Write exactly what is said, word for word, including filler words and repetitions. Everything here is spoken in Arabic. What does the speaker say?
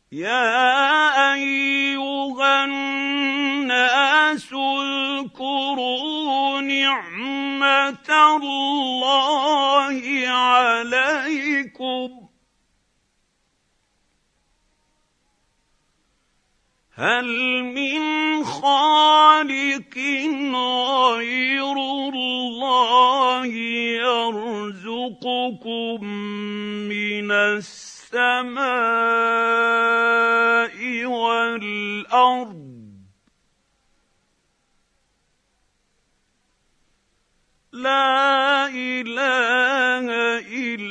يَا أَيُّهَا النَّاسُ اذْكُرُوا نِعْمَةَ اللَّهِ عَلَيْكُمْ هَلْ مِنْ خَالِقٍ غَيْرُ اللَّهِ يَرْزُقُكُم مِّنَ السَّمَاءِ وَالْأَرْضِ ۚ لَا إِلَٰهَ إِلَّا